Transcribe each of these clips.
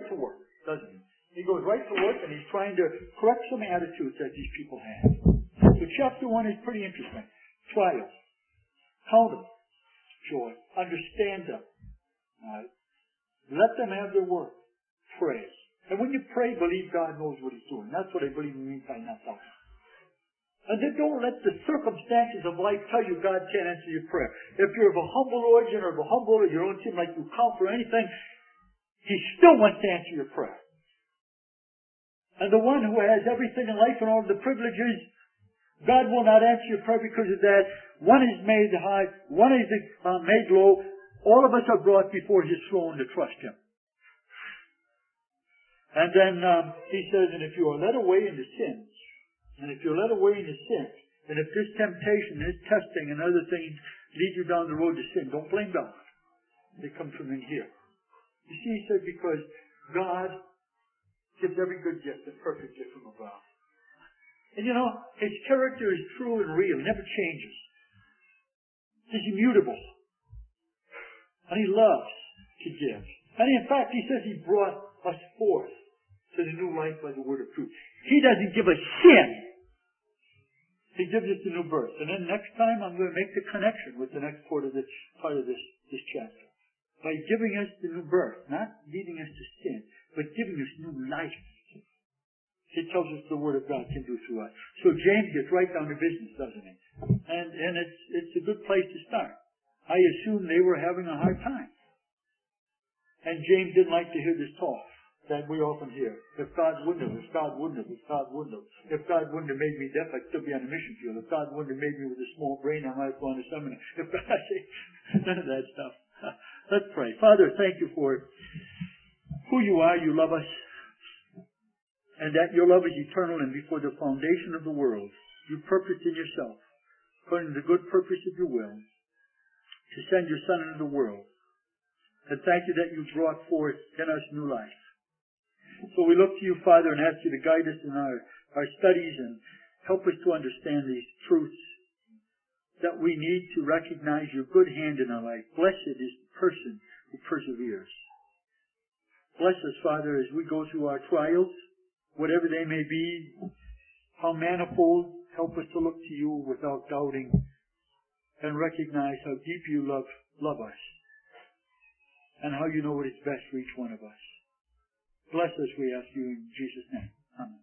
to work, doesn't he? He goes right to work and he's trying to correct some attitudes that these people have. So chapter 1 is pretty interesting. Trials. Count them. Joy. Understand them. Right? Let them have their work. Pray. And when you pray, believe God knows what He's doing. That's what I believe in the meantime, not that. And then don't let the circumstances of life tell you God can't answer your prayer. If you're of a humble origin or of a humble, you don't seem like you count for anything, He still wants to answer your prayer. And the one who has everything in life and all the privileges, God will not answer your prayer because of that. One is made high, one is made low. All of us are brought before His throne to trust Him. And then He says, and if you are led away into sins, and if you're led away into sin, and if this temptation, this testing, and other things lead you down the road to sin, don't blame God. They come from in here. You see, He said, because God gives every good gift, a perfect gift from above. And you know, His character is true and real, never changes. He's immutable. And He loves to give. And in fact, He says He brought us forth to the new life by the word of truth. He doesn't give us sin. He gives us the new birth. And then next time I'm going to make the connection with the next part of this chapter. By giving us the new birth, not leading us to sin, but giving us new life. He tells us the Word of God can do through us. So James gets right down to business, doesn't he? And it's a good place to start. I assume they were having a hard time. And James didn't like to hear this talk that we often hear. If God wouldn't have, if God wouldn't have, if God wouldn't have. If God wouldn't have made me deaf, I'd still be on a mission field. If God wouldn't have made me with a small brain, I might go on a seminar. If God, none of that stuff. Let's pray. Father, thank you for who you are. You love us. And that your love is eternal, and before the foundation of the world, you purposed in yourself, according to the good purpose of your will, to send your Son into the world. And thank you that you brought forth in us new life. So we look to you, Father, and ask you to guide us in our studies and help us to understand these truths that we need to recognize your good hand in our life. Blessed is the person who perseveres. Bless us, Father, as we go through our trials, whatever they may be, how manifold. Help us to look to you without doubting and recognize how deep you love us and how you know what is best for each one of us. Bless us, we ask you in Jesus' name. Amen.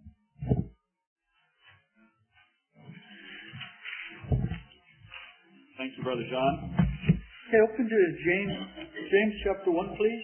Thank you, Brother John. Okay, open to James chapter 1, please.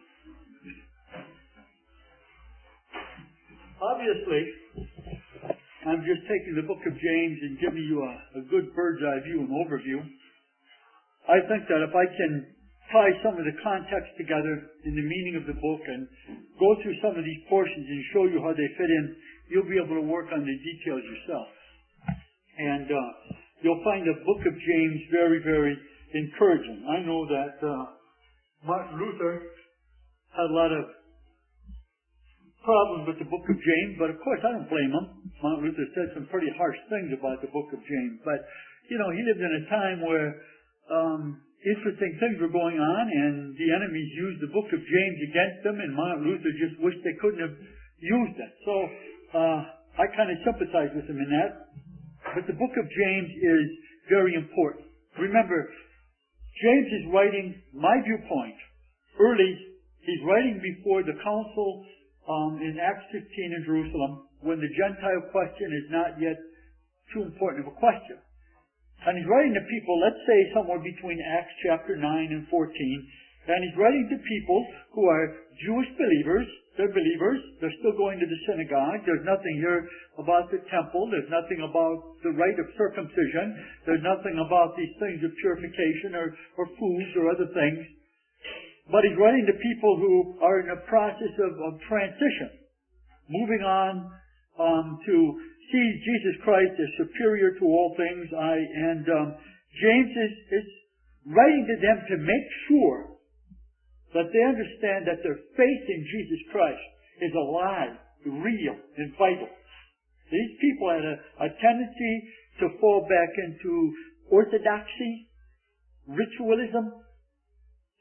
Obviously, I'm just taking the book of James and giving you a good bird's eye view and overview. I think that if I can tie some of the context together in the meaning of the book and go through some of these portions and show you how they fit in, you'll be able to work on the details yourself. And you'll find the book of James very, very encouraging. I know that Martin Luther had a lot of problems with the book of James, but of course I don't blame him. Martin Luther said some pretty harsh things about the book of James, but you know, he lived in a time where interesting things were going on, and the enemies used the book of James against them, and Martin Luther just wished they couldn't have used it. So I kind of sympathize with him in that. But the book of James is very important. Remember, James is writing my viewpoint. Early, he's writing before the council in Acts 15 in Jerusalem, when the Gentile question is not yet too important of a question. And he's writing to people, let's say somewhere between Acts chapter 9 and 14. And he's writing to people who are Jewish believers. They're believers. They're still going to the synagogue. There's nothing here about the temple. There's nothing about the rite of circumcision. There's nothing about these things of purification or foods or other things. But he's writing to people who are in a process of transition. Moving on to see Jesus Christ as superior to all things. James is writing to them to make sure that they understand that their faith in Jesus Christ is alive, real, and vital. These people had a tendency to fall back into orthodoxy, ritualism,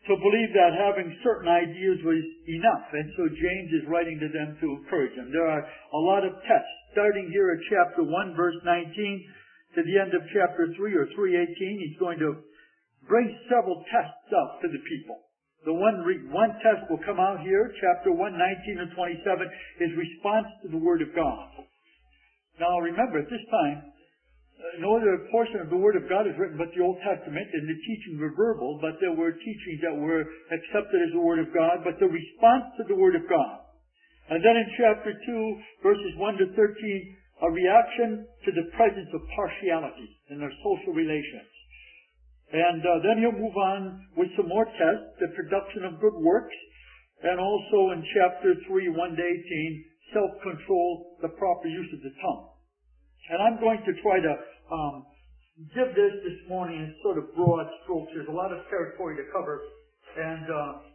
to believe that having certain ideas was enough. And so James is writing to them to encourage them. There are a lot of tests, starting here at chapter 1, verse 19, to the end of chapter 3 or 3:18. He's going to bring several tests up to the people. The one test will come out here, chapter 1, 19 and 27, is response to the Word of God. Now remember, at this time, no other portion of the Word of God is written but the Old Testament, and the teachings were verbal, but there were teachings that were accepted as the Word of God, but the response to the Word of God. And then in chapter 2, verses 1 to 13, a reaction to the presence of partiality in their social relations. And then he'll move on with some more tests, the production of good works, and also in chapter 3, 1 to 18, self-control, the proper use of the tongue. And I'm going to try to give this morning in sort of broad strokes. There's a lot of territory to cover, and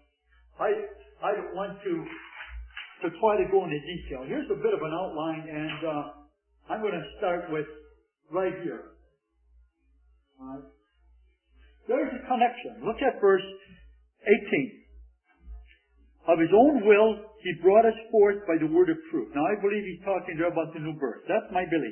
I don't want to try to go into detail. Here's a bit of an outline, and I'm going to start with right here. All right. There's a connection. Look at verse 18. Of His own will, He brought us forth by the word of truth. Now, I believe He's talking there about the new birth. That's my belief.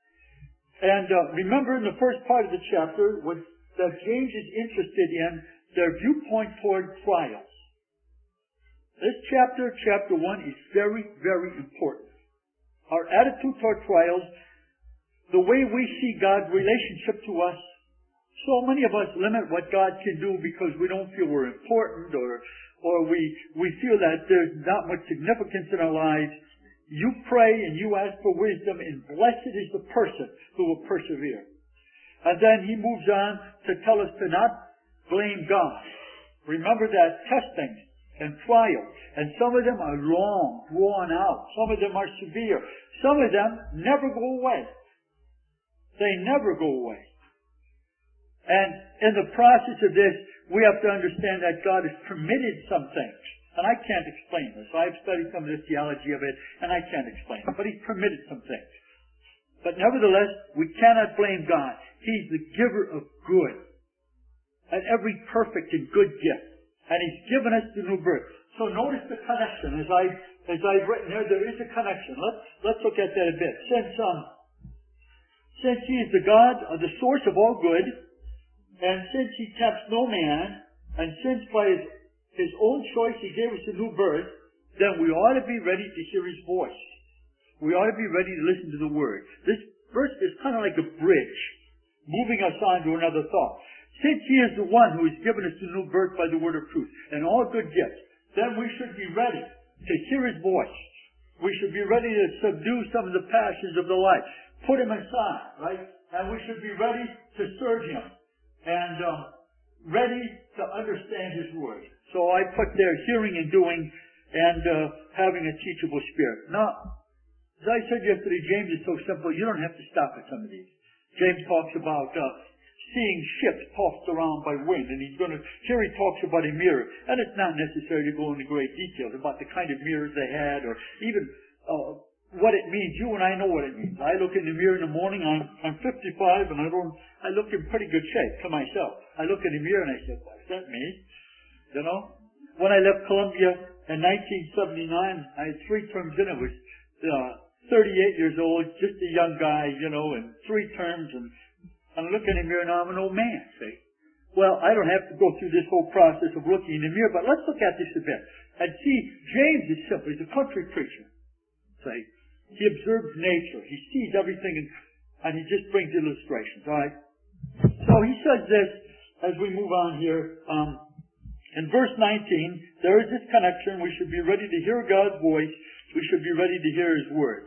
And remember in the first part of the chapter, that James is interested in their viewpoint toward trials. This chapter, chapter 1, is very, very important. Our attitude toward trials, the way we see God's relationship to us. So many of us limit what God can do because we don't feel we're important, or we feel that there's not much significance in our lives. You pray and you ask for wisdom, and blessed is the person who will persevere. And then he moves on to tell us to not blame God. Remember that testing and trials, and some of them are long, drawn out. Some of them are severe. Some of them never go away. They never go away. And in the process of this, we have to understand that God has permitted some things. And I can't explain this. I've studied some of the theology of it, and I can't explain it. But He's permitted some things. But nevertheless, we cannot blame God. He's the giver of good, and every perfect and good gift. And He's given us the new birth. So notice the connection. As I've written there is a connection. Let's look at that a bit. Since He is the God, the source of all good, and since He tempts no man, and since by His own choice He gave us a new birth, then we ought to be ready to hear His voice. We ought to be ready to listen to the Word. This verse is kind of like a bridge, moving us on to another thought. Since He is the one who has given us the new birth by the word of truth, and all good gifts, then we should be ready to hear His voice. We should be ready to subdue some of the passions of the life. Put Him aside, right? And we should be ready to serve Him. And ready to understand His Word. So I put there hearing and doing, and having a teachable spirit. Now, as I said yesterday, James is so simple, you don't have to stop at some of these. James talks about seeing ships tossed around by wind, and here he talks about a mirror. And it's not necessary to go into great details about the kind of mirrors they had, or even what it means. You and I know what it means. I look in the mirror in the morning, I'm 55, and I look in pretty good shape to myself. I look in the mirror and I say, "What's that me?" You know? When I left Columbia in 1979, I had 3 terms in it. I was 38 years old, just a young guy, and 3 terms, and I'm looking in the mirror now, I'm an old man, see? Well, I don't have to go through this whole process of looking in the mirror, but let's look at this a bit. And see, James is simple. He's a country preacher. See? He observes nature. He sees everything, and he just brings illustrations. All right? So he says this as we move on here. In verse 19, there is this connection. We should be ready to hear God's voice. We should be ready to hear His Word.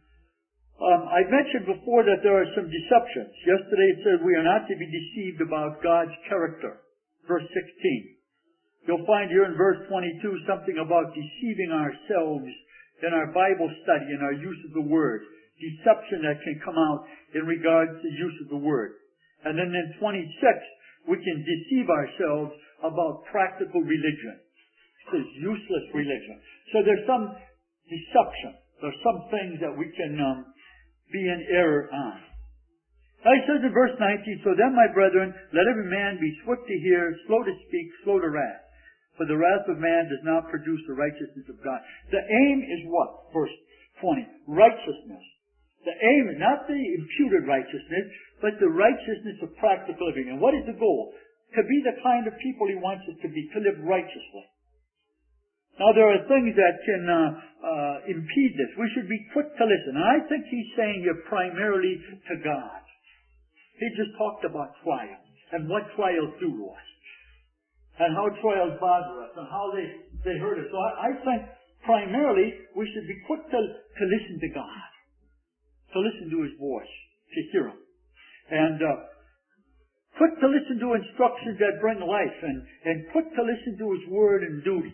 I mentioned before that there are some deceptions. Yesterday it said we are not to be deceived about God's character. Verse 16. You'll find here in verse 22 something about deceiving ourselves in our Bible study, in our use of the Word. Deception that can come out in regards to use of the Word. And then in 26, we can deceive ourselves about practical religion. It says useless religion. So there's some deception. There's some things that we can be in error on. Now he says in verse 19, so then, my brethren, let every man be swift to hear, slow to speak, slow to wrath. For the wrath of man does not produce the righteousness of God. The aim is what? Verse 20. Righteousness. The aim is not the imputed righteousness, but the righteousness of practical living. And what is the goal? To be the kind of people He wants us to be, to live righteously. Now there are things that can impede this. We should be quick to listen. And I think He's saying here primarily to God. He just talked about trials and what trials do to us. And how trials bother us, and how they hurt us. So I think primarily we should be quick to listen to God, to listen to His voice, to hear Him, and quick to listen to instructions that bring life, and quick to listen to His word and duty.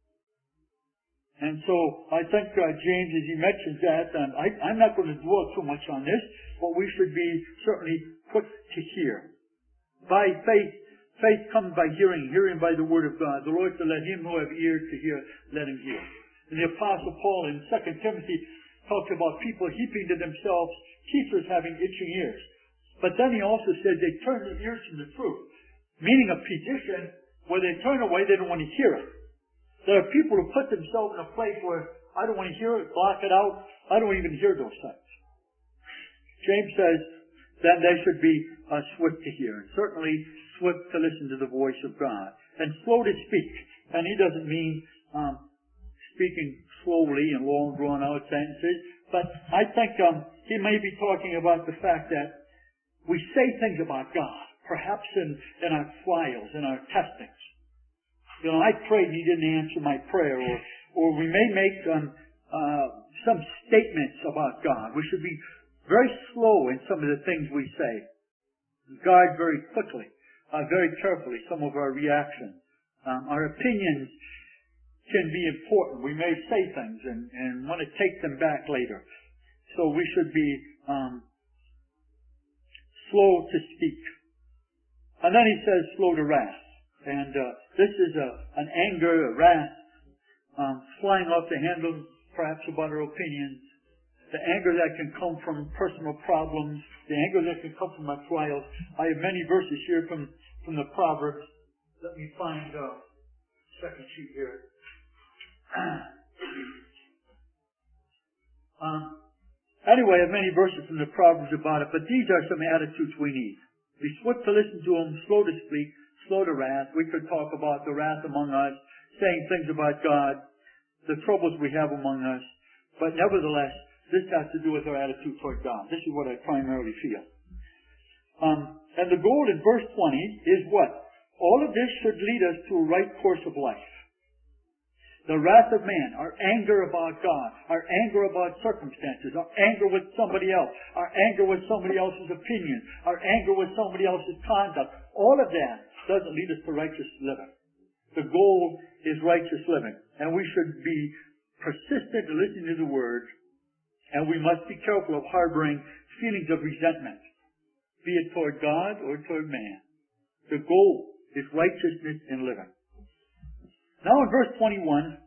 And so I think James, as he mentions that, and I'm not going to dwell too much on this, but we should be certainly quick to hear. By faith comes by hearing, hearing by the word of God. The Lord said, let him who have ears to hear, let him hear. And the Apostle Paul in 2 Timothy talks about people heaping to themselves teachers having itching ears. But then he also says they turn their ears from the truth, meaning a position where they turn away, they don't want to hear it. There are people who put themselves in a place where I don't want to hear it, block it out, I don't even hear those things. James says, then they should be swift to hear, and certainly swift to listen to the voice of God, and slow to speak. And he doesn't mean speaking slowly and long drawn-out sentences, but I think he may be talking about the fact that we say things about God, perhaps in our trials, in our testings. You know, I prayed and He didn't answer my prayer, or we may make some statements about God. We should be very slow in some of the things we say. Guard very quickly, very carefully some of our reactions. Our opinions can be important. We may say things and want to take them back later. So we should be slow to speak. And then he says slow to wrath. And this is an anger, a wrath, flying off the handle perhaps about our opinions. The anger that can come from personal problems, the anger that can come from our trials. I have many verses here from the Proverbs. Let me find the second sheet here. Anyway, I have many verses from the Proverbs about it, but these are some attitudes we need. Be swift to listen to them, slow to speak, slow to wrath. We could talk about the wrath among us, saying things about God, the troubles we have among us, but nevertheless, this has to do with our attitude toward God. This is what I primarily feel. And the goal in verse 20 is what? All of this should lead us to a right course of life. The wrath of man, our anger about God, our anger about circumstances, our anger with somebody else, our anger with somebody else's opinion, our anger with somebody else's conduct, all of that doesn't lead us to righteous living. The goal is righteous living. And we should be persistent in listening to the Word. And we must be careful of harboring feelings of resentment, be it toward God or toward man. The goal is righteousness in living. Now in verse 21,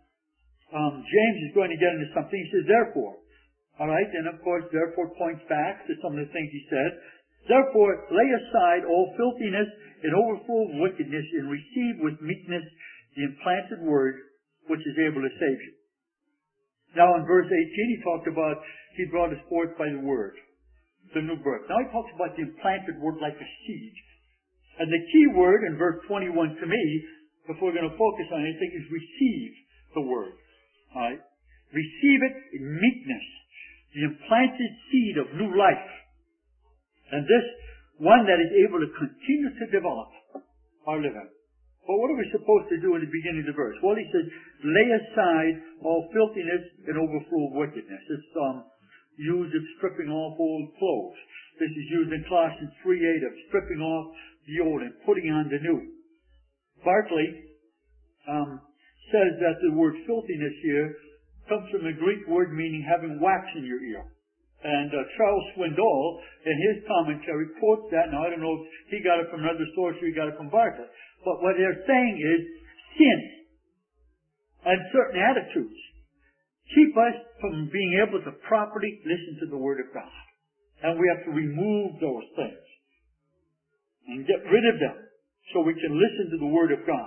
James is going to get into something. He says, therefore. Alright, and of course, therefore points back to some of the things he said. Therefore, lay aside all filthiness and overflow of wickedness, and receive with meekness the implanted word which is able to save you. Now in verse 18 he talked about he brought us forth by the word, the new birth. Now he talks about the implanted word like a seed. And the key word in verse 21 to me, if we're going to focus on anything, is receive the word. Alright? Receive it in meekness. The implanted seed of new life. And this one that is able to continue to develop our living. Well, what are we supposed to do in the beginning of the verse? Well, he says, lay aside all filthiness and overflow of wickedness. It's used of stripping off old clothes. This is used in Colossians 3:8 of stripping off the old and putting on the new. Barclay says that the word filthiness here comes from the Greek word meaning having wax in your ear. And Charles Swindoll, in his commentary, quotes that. Now, I don't know if he got it from another source or he got it from Barclay. But what they're saying is sin and certain attitudes keep us from being able to properly listen to the Word of God. And we have to remove those things and get rid of them so we can listen to the Word of God.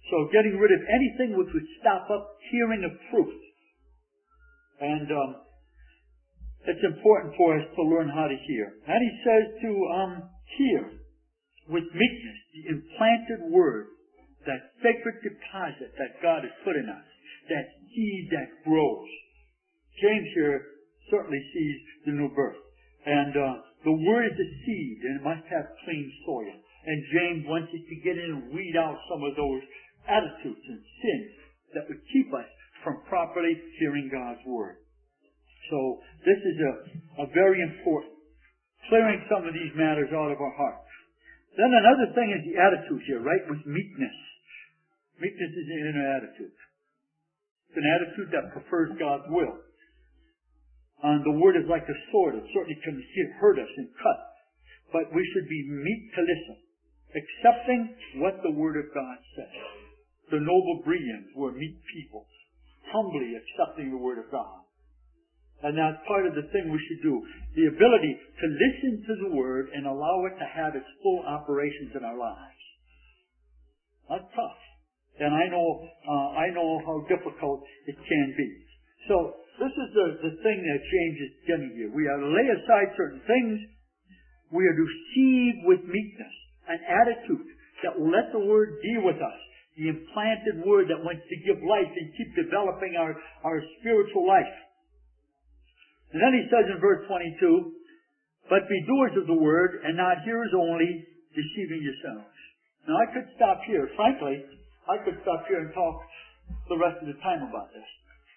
So getting rid of anything which would stop up hearing of truth. And it's important for us to learn how to hear. And he says to hear with meekness the implanted word, that sacred deposit that God has put in us, that seed that grows. James here certainly sees the new birth. And the word is a seed, and it must have clean soil. And James wants us to get in and weed out some of those attitudes and sins that would keep us from properly hearing God's word. So this is a very important, clearing some of these matters out of our hearts. Then another thing is the attitude here, right, with meekness. Meekness is an inner attitude. It's an attitude that prefers God's will. And the word is like a sword. It certainly can hurt us and cut. But we should be meek to listen, accepting what the word of God says. The noble Bereans were meek people, humbly accepting the word of God. And that's part of the thing we should do. The ability to listen to the word and allow it to have its full operations in our lives. That's tough. And I know how difficult it can be. So this is the thing that James is getting here. We are to lay aside certain things. We are to receive with meekness an attitude that will let the word deal with us. The implanted word that wants to give life and keep developing our spiritual life. And then he says in verse 22, but be doers of the word and not hearers only, deceiving yourselves. Now I could stop here. Frankly, I could stop here and talk the rest of the time about this.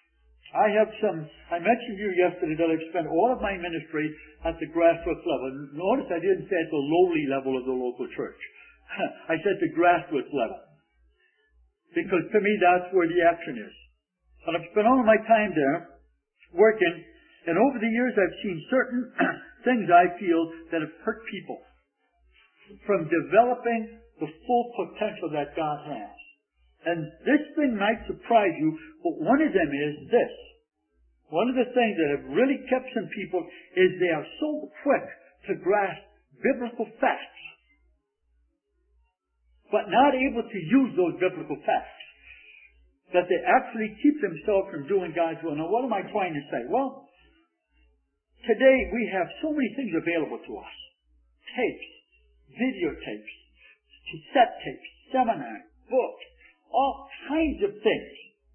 I mentioned to you yesterday that I've spent all of my ministry at the grassroots level. Notice I didn't say at the lowly level of the local church. I said the grassroots level. Because to me that's where the action is. And I've spent all of my time there working, and over the years I've seen certain things I feel that have hurt people from developing the full potential that God has. And this thing might surprise you, but one of them is this. One of the things that have really kept some people is they are so quick to grasp biblical facts, but not able to use those biblical facts, that they actually keep themselves from doing God's will. Now, what am I trying to say? Well, today we have so many things available to us. Tapes, videotapes, cassette tapes, seminars, books, all kinds of things.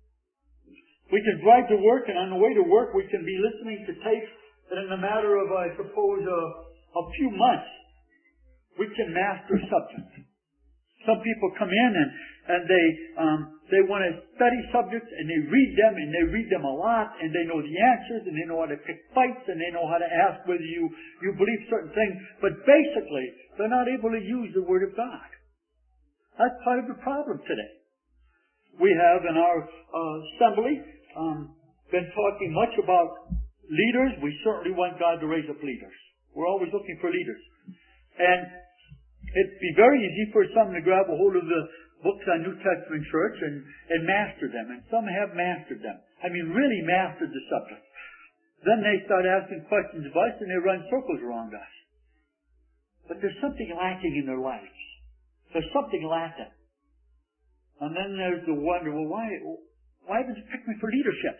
We can drive to work, and on the way to work we can be listening to tapes, and in a matter of, I suppose, a few months, we can master subjects. Some people come in and they want to study subjects, and they read them a lot, and they know the answers, and they know how to pick fights, and they know how to ask whether you believe certain things, but basically they're not able to use the Word of God. That's part of the problem today. We have in our assembly been talking much about leaders. We certainly want God to raise up leaders. We're always looking for leaders. And it'd be very easy for some to grab a hold of the books on New Testament church and master them. And some have mastered them. I mean, really mastered the subject. Then they start asking questions of us and they run circles around us. But there's something lacking in their lives. There's something lacking. And then there's the wonder, well, why haven't you picked me for leadership?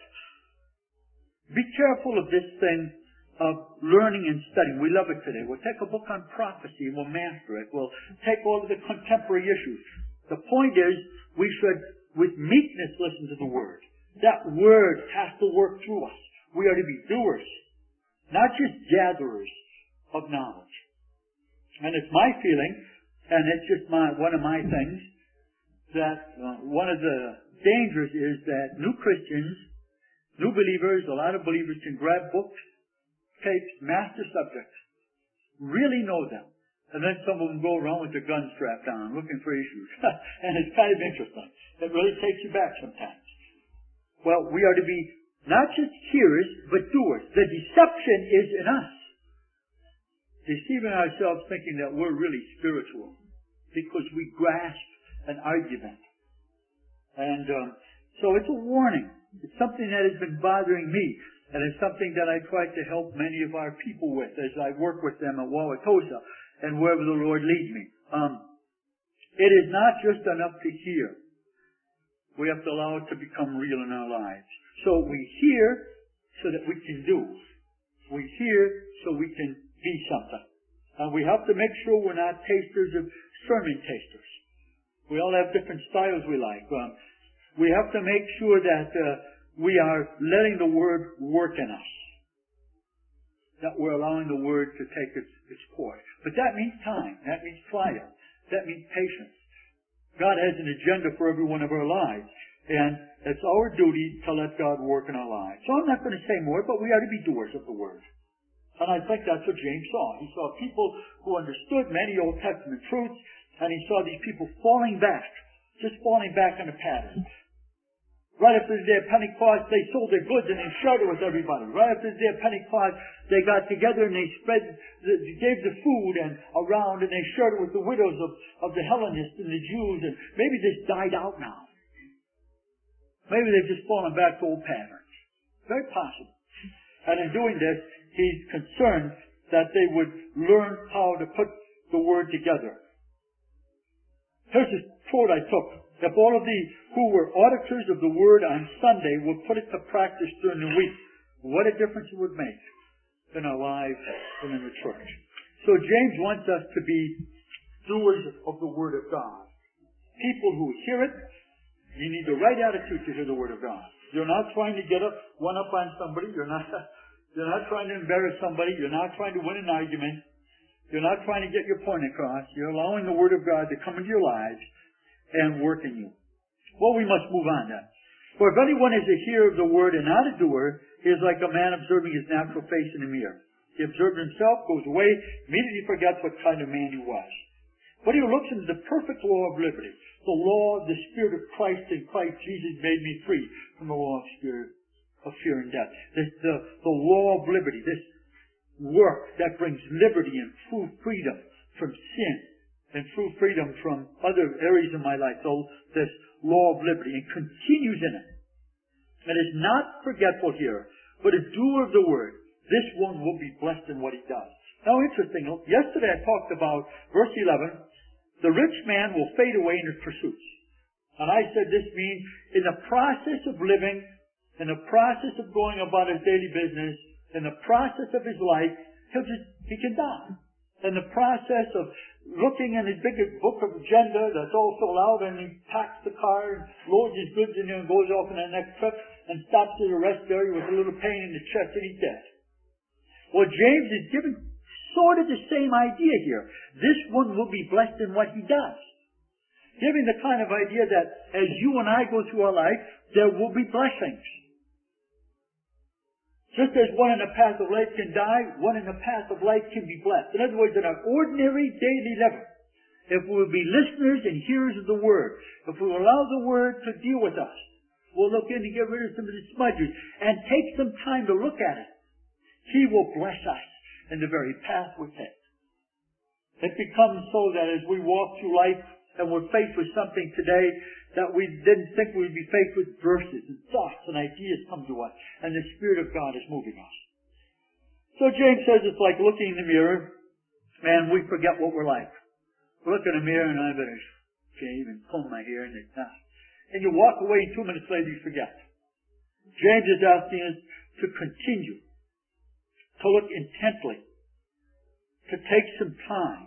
Be careful of this thing of learning and studying. We love it today. We'll take a book on prophecy and we'll master it. We'll take all of the contemporary issues. The point is, we should, with meekness, listen to the Word. That Word has to work through us. We are to be doers, not just gatherers of knowledge. And it's my feeling, and it's just one of my things, that one of the dangers is that new Christians, new believers, a lot of believers can grab books, tapes, master subjects, really know them, and then some of them go around with their gun strapped on, looking for issues. And it's kind of interesting. It really takes you back sometimes. Well, we are to be not just hearers, but doers. The deception is in us. Deceiving ourselves thinking that we're really spiritual because we grasp an argument. And so it's a warning. It's something that has been bothering me. And it's something that I try to help many of our people with as I work with them at Wauwatosa and wherever the Lord leads me. It is not just enough to hear. We have to allow it to become real in our lives. So we hear so that we can do. We hear so we can be something. And we have to make sure we're not tasters of sermon tasters. We all have different styles we like. We have to make sure that we are letting the Word work in us. That we're allowing the Word to take its course. But that means time. That means trial. That means patience. God has an agenda for every one of our lives. And it's our duty to let God work in our lives. So I'm not going to say more, but we ought to be doers of the Word. And I think that's what James saw. He saw people who understood many Old Testament truths, and he saw these people falling back, just falling back in a pattern. Right after the day of Pentecost, they sold their goods and they shared it with everybody. Right after the day of Pentecost, they got together and they gave the food and around, and they shared it with the widows of the Hellenists and the Jews. And maybe this died out now. Maybe they've just fallen back to old patterns. Very possible. And in doing this, he's concerned that they would learn how to put the Word together. Here's a quote I took. If all of these who were auditors of the Word on Sunday would put it to practice during the week, what a difference it would make in our lives and in the church. So James wants us to be doers of the Word of God. People who hear it. You need the right attitude to hear the Word of God. You're not trying to get one up on somebody. You're not trying to embarrass somebody. You're not trying to win an argument. You're not trying to get your point across. You're allowing the Word of God to come into your lives and work in you. Well, we must move on then. For if anyone is a hearer of the Word and not a doer, he is like a man observing his natural face in a mirror. He observes himself, goes away, immediately forgets what kind of man he was. But he looks into the perfect law of liberty, the law of the Spirit of Christ in Christ Jesus made me free from the law of fear and death. The law of liberty, this work that brings liberty and true freedom from sin and true freedom from other areas of my life. So this law of liberty, and continues in it. And is not forgetful here, but a doer of the Word. This one will be blessed in what he does. Now interesting, yesterday I talked about verse 11, the rich man will fade away in his pursuits. And I said this means in the process of living, in the process of going about his daily business, in the process of his life, he can die. In the process of looking in his big book of agenda that's all filled out, and he packs the car and loads his goods in there and goes off on the next trip and stops at a rest area with a little pain in the chest and he's dead. Well, James is given sort of the same idea here. This one will be blessed in what he does. Giving the kind of idea that as you and I go through our life, there will be blessings. Just as one in the path of life can die, one in the path of life can be blessed. In other words, in our ordinary daily living, if we will be listeners and hearers of the Word, if we will allow the Word to deal with us, we'll look in and get rid of some of the smudges and take some time to look at it. He will bless us in the very path we take. It becomes so that as we walk through life and we're faced with something today that we didn't think we'd be faced with, verses and thoughts and ideas come to us, and the Spirit of God is moving us. So James says it's like looking in the mirror and we forget what we're like. We look in the mirror and I better shave and comb my hair and it's not. And you walk away and 2 minutes later you forget. James is asking us to continue, to look intently, to take some time,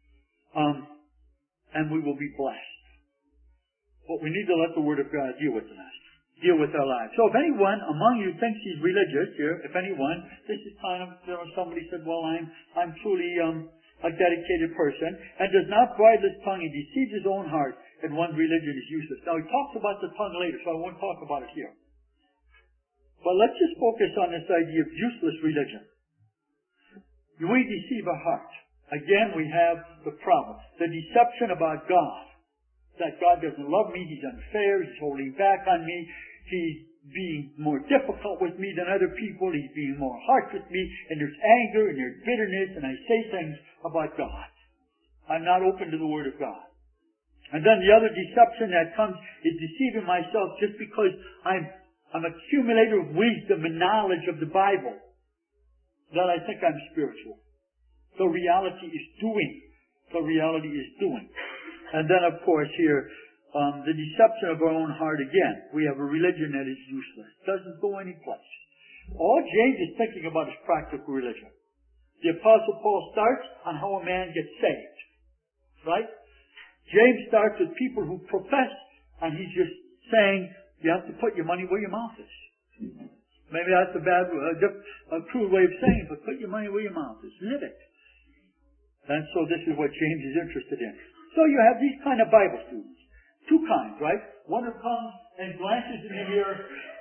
and we will be blessed. But we need to let the Word of God deal with us, deal with our lives. So if anyone among you thinks he's religious here, if anyone, this is kind of, somebody said, well, I'm truly a dedicated person, and does not bridle his tongue and deceives his own heart, and one's religion is useless. Now he talks about the tongue later, so I won't talk about it here. But let's just focus on this idea of useless religion. We deceive our heart. Again, we have the problem. The deception about God. That God doesn't love me, He's unfair, He's holding back on me, He's being more difficult with me than other people, He's being more harsh with me, and there's anger and there's bitterness, and I say things about God. I'm not open to the Word of God. And then the other deception that comes is deceiving myself just because I'm an accumulator of wisdom and knowledge of the Bible, that I think I'm spiritual. The reality is doing. The reality is doing. And then, of course, here, the deception of our own heart again. We have a religion that is useless. Doesn't go any place. All James is thinking about is practical religion. The Apostle Paul starts on how a man gets saved. Right? James starts with people who profess, and he's just saying, you have to put your money where your mouth is. Maybe that's a crude way of saying it, but put your money where your mouth is. Live it. And so this is what James is interested in. So you have these kind of Bible students. Two kinds, right? One who comes and glances in the mirror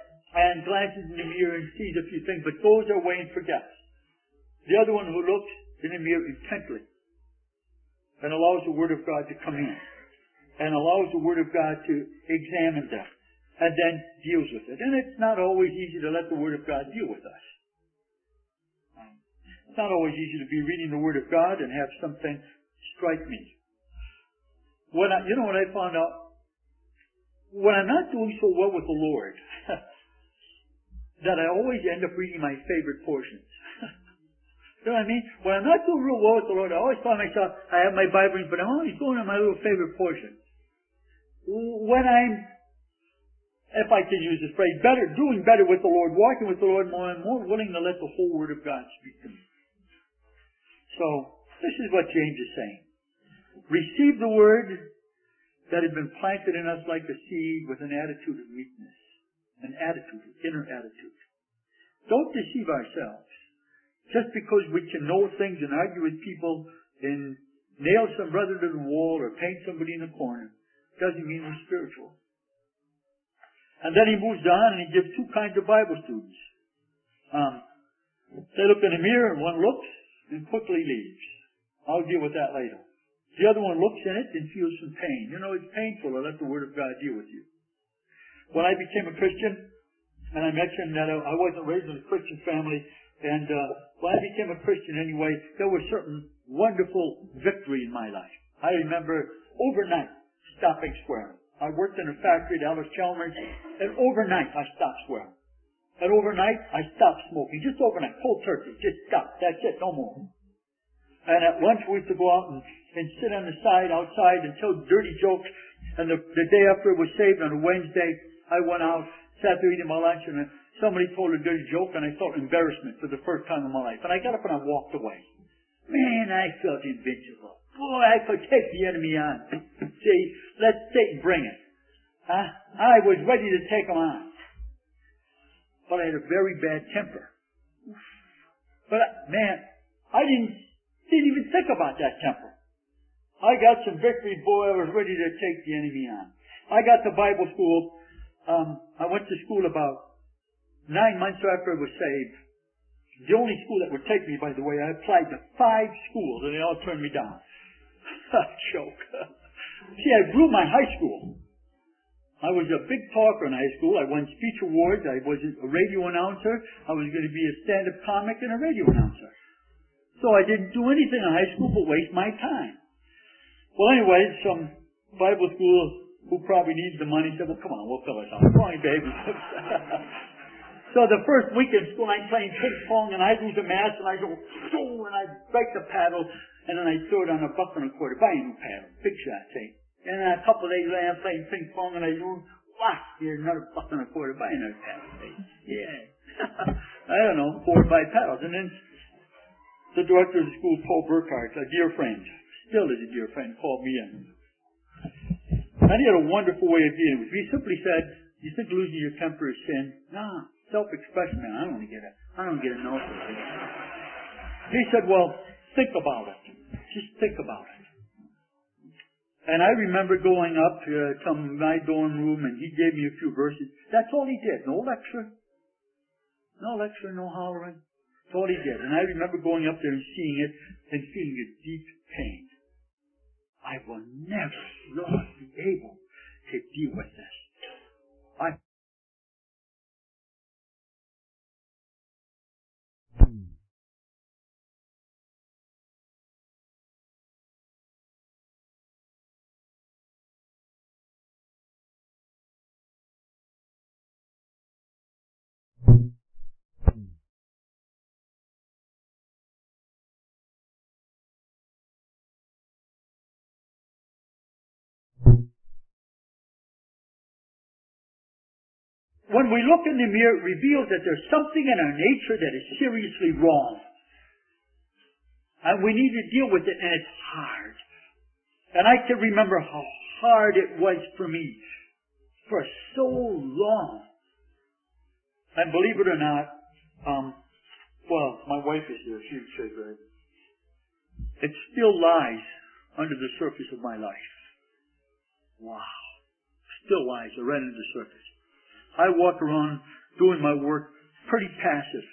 and sees a few things, but goes their way and forgets. The other one who looks in the mirror intently and allows the Word of God to come in and allows the Word of God to examine them and then deals with it. And it's not always easy to let the Word of God deal with us. It's not always easy to be reading the Word of God and have something strike me. What I found out? When I'm not doing so well with the Lord, that I always end up reading my favorite portions. You know what I mean? When I'm not doing real well with the Lord, I always find myself, I have my Bible reading, but I'm always going to my little favorite portion. When I'm, if I can use this phrase, doing better with the Lord, walking with the Lord more, I'm more willing to let the whole Word of God speak to me. So, this is what James is saying. Receive the Word that has been planted in us like a seed with an attitude of meekness. An attitude, an inner attitude. Don't deceive ourselves. Just because we can know things and argue with people and nail some brother to the wall or paint somebody in the corner doesn't mean we're spiritual. And then he moves on and he gives two kinds of Bible students. They look in the mirror and one looks and quickly leaves. I'll deal with that later. The other one looks in it and feels some pain. You know, it's painful to let the Word of God deal with you. When I became a Christian, and I mentioned that I wasn't raised in a Christian family, and when I became a Christian anyway, there were certain wonderful victory in my life. I remember overnight stopping swearing. I worked in a factory at Alice Chalmers, and overnight I stopped swearing. And overnight I stopped smoking. Just overnight, cold turkey, just stopped. That's it, no more. And at lunch we used to go out and sit on the side outside and tell dirty jokes. And the day after it was saved on a Wednesday, I went out, sat there eating my lunch, and somebody told a dirty joke, and I felt embarrassment for the first time in my life. And I got up and I walked away. Man, I felt invincible. Boy, I could take the enemy on. See, let Satan bring it. I was ready to take him on. But I had a very bad temper. But, man, I didn't even think about that temper. I got some victory, boy, I was ready to take the enemy on. I got to Bible school. I went to school about 9 months after I was saved. The only school that would take me, by the way, I applied to 5 schools and they all turned me down. Joke. See, I blew my high school. I was a big talker in high school. I won speech awards. I was a radio announcer. I was going to be a stand-up comic and a radio announcer. So I didn't do anything in high school but waste my time. Well, anyway, some Bible school who probably needs the money said, well, come on, we'll fill it out. Come on, baby. So the first week in school, I'm playing ping pong, and I lose a match, and I go, and I break the paddle, and then I throw it on $1.25. Buy a new paddle. Big shot, see? And then a couple of days later, I'm playing ping pong, and I lose, here's another $1.25. Buy another paddle, see? Yeah. I don't know, 4 or 5 paddles. And then the director of the school, Paul Burkhardt, a dear friend, still is a dear friend, called me in. And he had a wonderful way of dealing with me. He simply said, you think losing your temper is sin? Nah, self-expression, man. I don't get a note of it. He said, well, think about it. Just think about it. And I remember going up to my dorm room, and he gave me a few verses. That's all he did. No lecture. No hollering. That's all he did. And I remember going up there and seeing it and feeling a deep pain. I will never, Lord, be able to deal with this. when we look in the mirror, it reveals that there's something in our nature that is seriously wrong. And we need to deal with it, and it's hard. And I can remember how hard it was for me for so long. And believe it or not, well, my wife is here. She would say that. It still lies under the surface of my life. Wow. Still lies right under the surface. I walk around doing my work pretty passive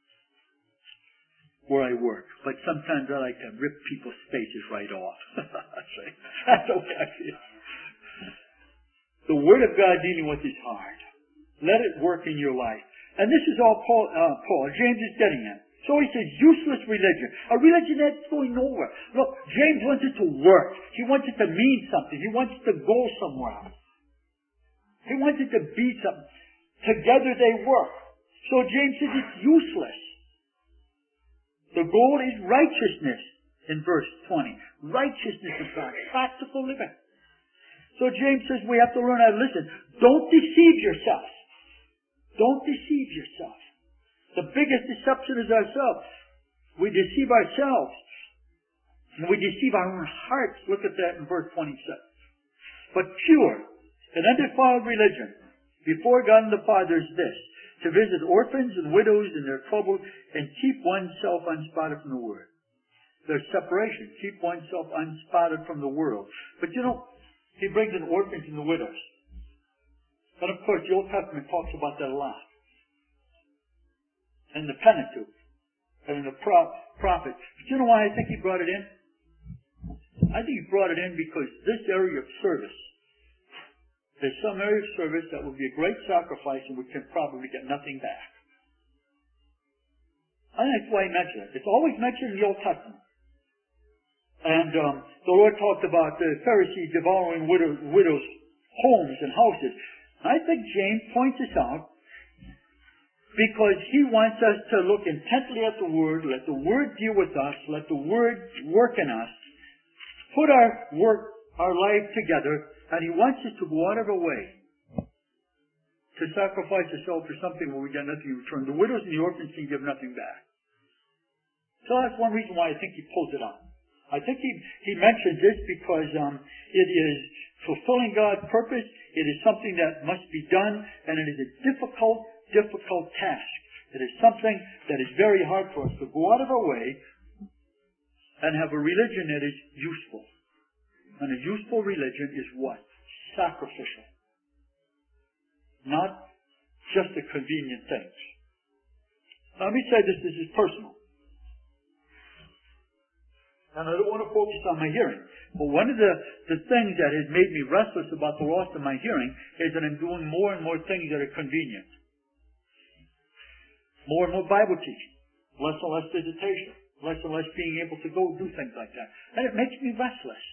where I work. But sometimes I like to rip people's faces right off. That's okay I feel. The Word of God dealing with is hard. Let it work in your life. And this is all Paul. James is getting at. So he says, useless religion. A religion that's going nowhere. Look, James wants it to work. He wants it to mean something. He wants it to go somewhere. He wants it to be something. Together they work. So James says it's useless. The goal is righteousness in verse 20. Righteousness of God. Practical living. So James says we have to learn how to listen. Don't deceive yourself. Don't deceive yourself. The biggest deception is ourselves. We deceive ourselves. And we deceive our own hearts. Look at that in verse 26. But pure and undefiled religion before God and the Father is this: to visit orphans and widows in their trouble and keep oneself unspotted from the world. There's separation. Keep oneself unspotted from the world. But you know, he brings in orphans and the widows. And of course, the Old Testament talks about that a lot. And the Pentateuch. And the prophets. But you know why I think he brought it in? I think he brought it in because this area of service, there's some area of service that will be a great sacrifice and we can probably get nothing back. I think that's why he mentioned it. It's always mentioned in the Old Testament. And the Lord talked about the Pharisees devouring widows' homes and houses. I think James points this out because he wants us to look intently at the Word, let the Word deal with us, let the Word work in us, put our life together, and he wants us to go out of our way to sacrifice ourselves for something where we get nothing in return. The widows and the orphans can give nothing back. So that's one reason why I think he pulls it out. I think he mentions this because it is fulfilling God's purpose. It is something that must be done, and it is a difficult task. It is something that is very hard for us to go out of our way and have a religion that is useful. And a useful religion is what? Sacrificial. Not just the convenient things. Now, let me say this is personal. And I don't want to focus on my hearing. But one of the things that has made me restless about the loss of my hearing is that I'm doing more and more things that are convenient. More and more Bible teaching. Less and less visitation. Less and less being able to go do things like that. And it makes me restless.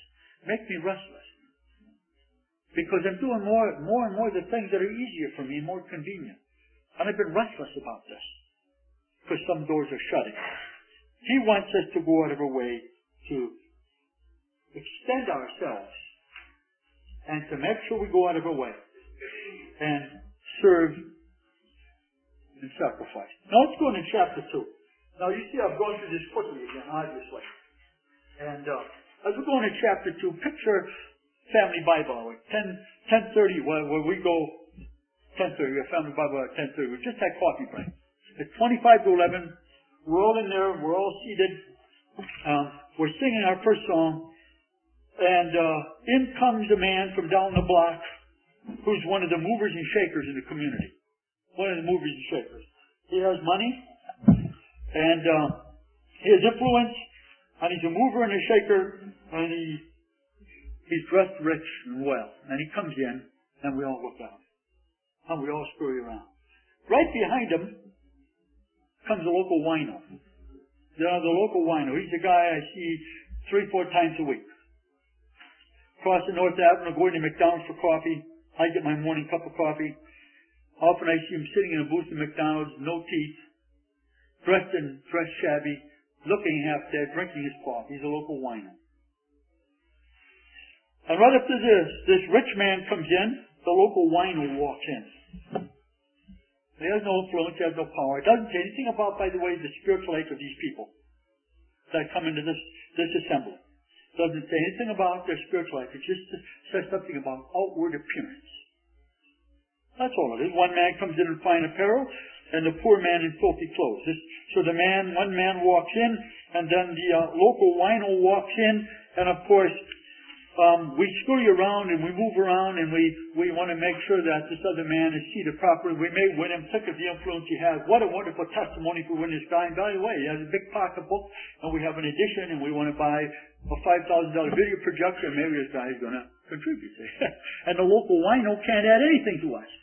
Because I'm doing more and more the things that are easier for me, more convenient. And I've been restless about this. Because some doors are shutting. He wants us to go out of our way to extend ourselves and to make sure we go out of our way and serve and sacrifice. Now let's go into chapter 2. Now you see I've gone through this quickly again, obviously. And as we go into chapter 2, picture Family Bible hour, 10:30, where we go 10:30, we have Family Bible hour at 10:30. We just had coffee break. It's 25 to 11. We're all in there. We're all seated. We're singing our first song. And in comes a man from down the block who's one of the movers and shakers in the community. One of the movers and shakers. He has money. And he has influence. And he's a mover and a shaker. And he's dressed rich and well. And he comes in. And we all look out. And we all scurry around. Right behind him comes a local wino. The local wino. He's a guy I see 3-4 times a week. Crossing North Avenue, going to McDonald's for coffee. I get my morning cup of coffee. Often I see him sitting in a booth at McDonald's, no teeth, dressed shabby, looking half dead, drinking his coffee. He's a local wino. And right after this rich man comes in, the local wino walks in. He has no influence, he has no power. It doesn't say anything about, by the way, the spiritual life of these people that come into this assembly. It doesn't say anything about their spiritual life. It just says something about outward appearance. That's all it is. One man comes in in fine apparel, and the poor man in filthy clothes. So one man walks in, and then the local wino walks in, and of course, we scurry around and we move around and we want to make sure that this other man is seated properly. We may win him. Think of the influence he has. What a wonderful testimony for winning this guy. And by the way, he has a big pocketbook and we have an addition and we want to buy a $5,000 video projector and maybe this guy is going to contribute. And the local wino can't add anything to us.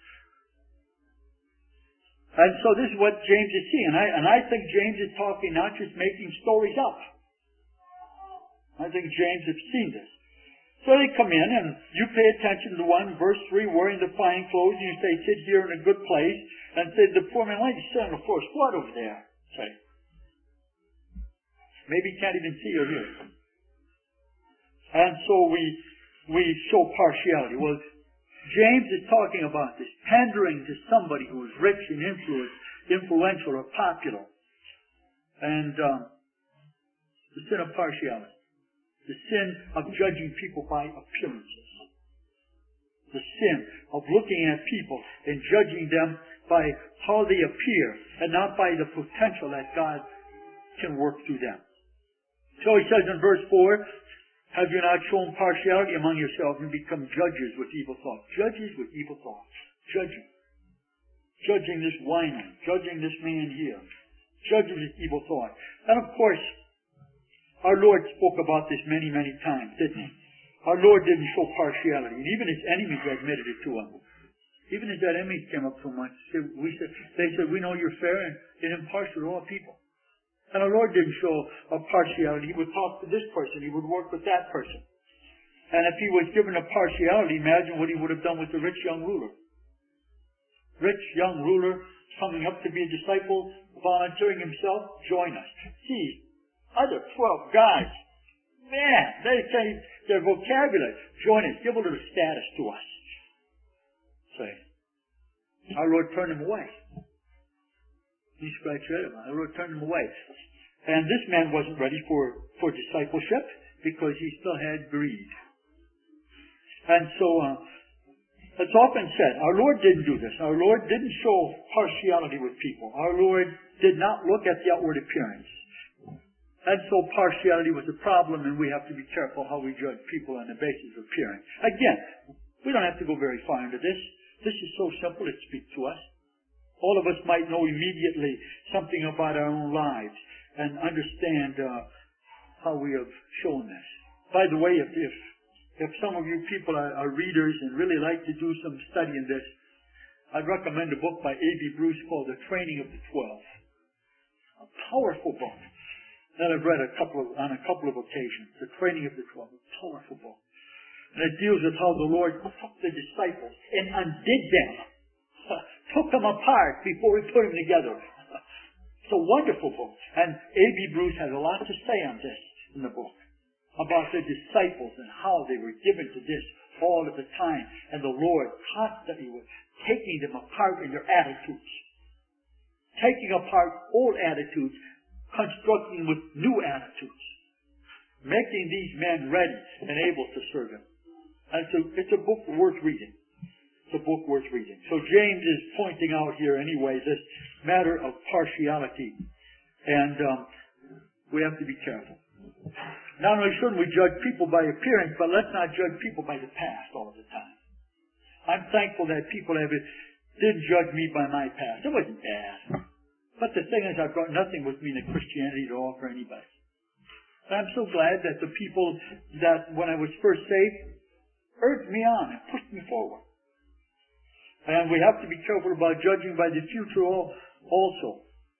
And so this is what James is seeing. And I think James is talking, not just making stories up. I think James has seen this. So they come in, and you pay attention to one, verse 3, wearing the fine clothes, and you say, sit here in a good place, and say, the poor man, why don't you sit on the floor? Squat over there. Say. Maybe he can't even see or hear. And so we show partiality. Well, James is talking about this, pandering to somebody who is rich and influential or popular. And the sin of partiality. The sin of judging people by appearances. The sin of looking at people and judging them by how they appear and not by the potential that God can work through them. So he says in verse 4, have you not shown partiality among yourselves and become judges with evil thoughts? Judges with evil thoughts. Judging. Judging this wine, judging this man here. Judging with evil thoughts. And of course, our Lord spoke about this many, many times, didn't he? Our Lord didn't show partiality. And even his enemies admitted it to him. Even his enemies came up to him and they said, we know you're fair and impartial to all people. And our Lord didn't show a partiality. He would talk to this person. He would work with that person. And if he was given a partiality, imagine what he would have done with the rich young ruler. Rich young ruler coming up to be a disciple, volunteering himself, join us. See, other 12 guys, man, they say their vocabulary. Join us. Give a little status to us. Say, our Lord turned him away. He scratched your head. Our Lord turned him away. And this man wasn't ready for discipleship because he still had greed. And so, it's often said, our Lord didn't do this. Our Lord didn't show partiality with people. Our Lord did not look at the outward appearance. And so partiality was a problem, and we have to be careful how we judge people on the basis of appearance. Again, we don't have to go very far into this. This is so simple, it speaks to us. All of us might know immediately something about our own lives and understand how we have shown this. By the way, if some of you people are readers and really like to do some study in this, I'd recommend a book by A.B. Bruce called The Training of the 12. A powerful book that I've read on a couple of occasions. The Training of the 12. A powerful book. And it deals with how the Lord took the disciples and undid them. Took them apart before he put them together. It's a wonderful book. And A.B. Bruce has a lot to say on this in the book. About the disciples and how they were given to this all of the time. And the Lord constantly was taking them apart in their attitudes. Taking apart old attitudes, constructing with new attitudes. Making these men ready and able to serve him. And it's a book worth reading. It's a book worth reading. So James is pointing out here anyway this matter of partiality. And we have to be careful. Not only shouldn't we judge people by appearance, but let's not judge people by the past all of the time. I'm thankful that people didn't judge me by my past. It wasn't bad. But the thing is, I've got nothing with me in Christianity to offer anybody. And I'm so glad that the people that, when I was first saved, urged me on and pushed me forward. And we have to be careful about judging by the future also.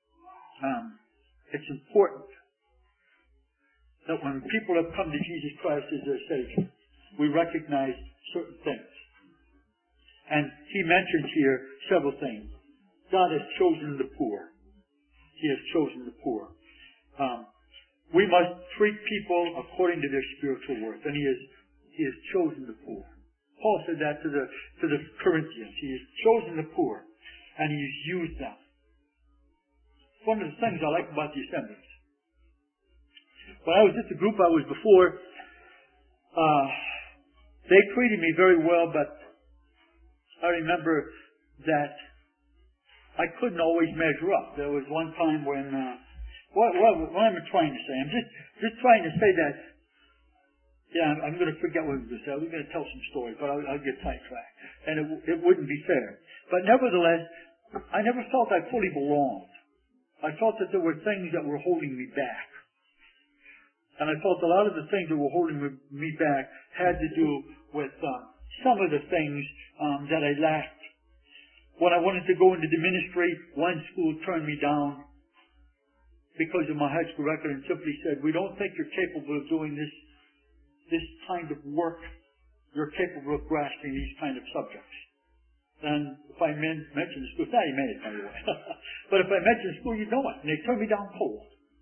It's important that when people have come to Jesus Christ as their Savior, we recognize certain things. And he mentions here several things. God has chosen the poor. He has chosen the poor. We must treat people according to their spiritual worth. And he has chosen the poor. Paul said that to the Corinthians. He has chosen the poor. and He's used them. One of the things I like about the Assemblies. When I was at the group I was before, they treated me very well, but I remember that I couldn't always measure up. There was one time when, what am I trying to say? I'm just trying to say that, I'm going to forget what I was going to say. I was going to tell some stories, but I'll get sidetracked. And it wouldn't be fair. But nevertheless, I never felt I fully belonged. I felt that there were things that were holding me back. And I felt a lot of the things that were holding me back had to do with some of the things that I lacked. When I wanted to go into the ministry, one school turned me down because of my high school record and simply said, we don't think you're capable of doing this kind of work. You're capable of grasping these kind of subjects. And if I mention the school, it's not even made it, by the way. But if I mention the school, you know it. And they turned me down cold.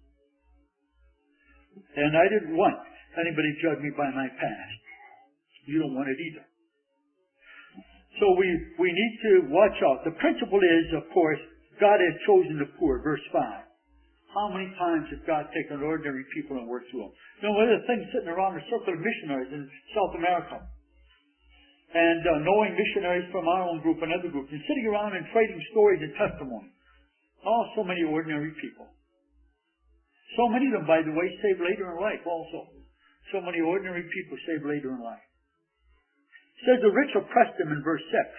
And I didn't want anybody to judge me by my past. You don't want it either. So we need to watch out. The principle is, of course, God has chosen the poor, verse 5. How many times has God taken ordinary people and worked through them? You know, one of the things sitting around the circle of missionaries in South America, and knowing missionaries from our own group and other groups, and sitting around and trading stories and testimony. Oh, so many ordinary people. So many of them, by the way, saved later in life also. So many ordinary people saved later in life. It says the rich oppressed them in verse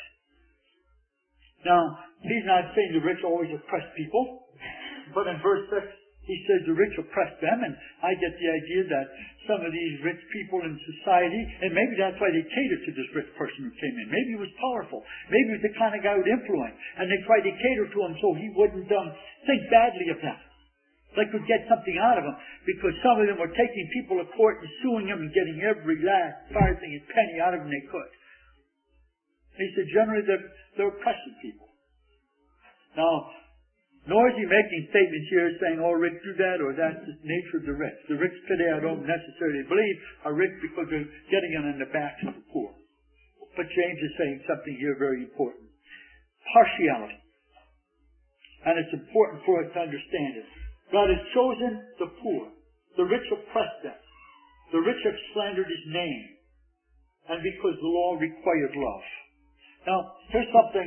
6. Now, he's not saying the rich always oppress people, but in verse 6, he says the rich oppressed them, and I get the idea that some of these rich people in society, and maybe that's why they catered to this rich person who came in. Maybe he was powerful. Maybe he was the kind of guy with influence, and they tried to cater to him so he wouldn't think badly of them. They could get something out of him, because some of them were taking people to court and suing him and getting every last farthing and penny out of him they could. He said generally they're oppressing people. Now, nor is he making statements here saying, oh, rich do that, or that's the nature of the rich. The rich today, I don't necessarily believe, are rich because they're getting it on the backs of the poor. But James is saying something here very important. Partiality. And it's important for us to understand it. God has chosen the poor. The rich oppressed them. The rich have slandered His name. And because the law required love. Now, here's something,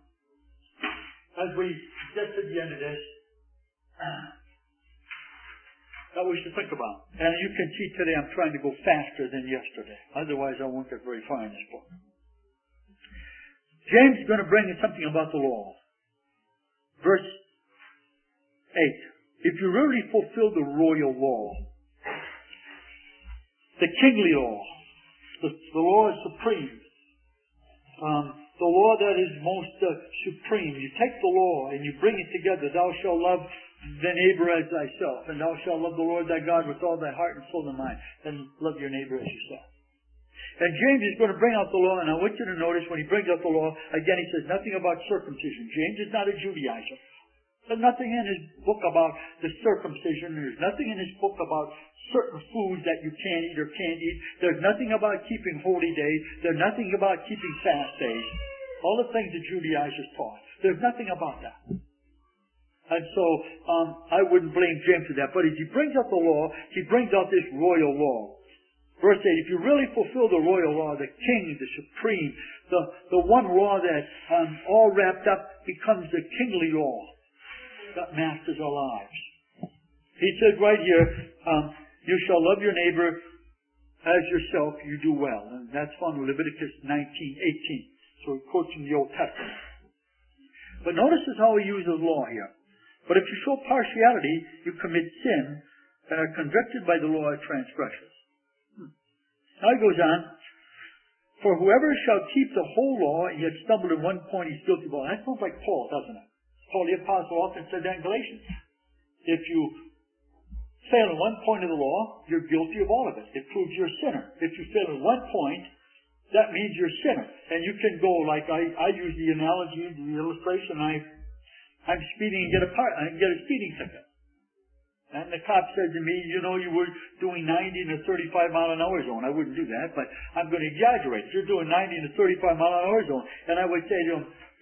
as we get to the end of this, that we should think about. And you can see today I'm trying to go faster than yesterday. Otherwise I won't get very far in this book. James is going to bring us something about the law. Verse 8. If you really fulfill the royal law, the kingly law, the law is supreme, the law that is most supreme. You take the law and you bring it together. Thou shalt love the neighbor as thyself, and thou shalt love the Lord thy God with all thy heart and soul and mind, and love your neighbor as yourself. And James is going to bring out the law, and I want you to notice when he brings out the law, again he says nothing about circumcision. James is not a Judaizer. There's nothing in his book about the circumcision. There's nothing in his book about certain foods that you can eat or can't eat. There's nothing about keeping holy days. There's nothing about keeping fast days. All the things the Judaizers taught. There's nothing about that. And so I wouldn't blame James for that. But as he brings out the law, he brings out this royal law. Verse 8, if you really fulfill the royal law, the king, the supreme, the one law that all wrapped up becomes the kingly law that masters our lives. He says right here, you shall love your neighbor as yourself, you do well. And that's found in Leviticus 19:18. So he quotes from the Old Testament. But notice how he uses law here. But if you show partiality, you commit sin and are convicted by the law of transgressors. Now he goes on, for whoever shall keep the whole law and yet stumble in one point, he's guilty of all. That sounds like Paul, doesn't it? Paul the Apostle often said that in Galatians. If you fail in one point of the law, you're guilty of all of it. It proves you're a sinner. If you fail in one point, that means you're a sinner. And you can go, like I use the analogy, the illustration, I'm speeding and get a speeding ticket. And the cop said to me, you know, you were doing 90 in a 35 mile an hour zone. I wouldn't do that, but I'm going to exaggerate. You're doing 90 in a 35 mile an hour zone. And I would say to him,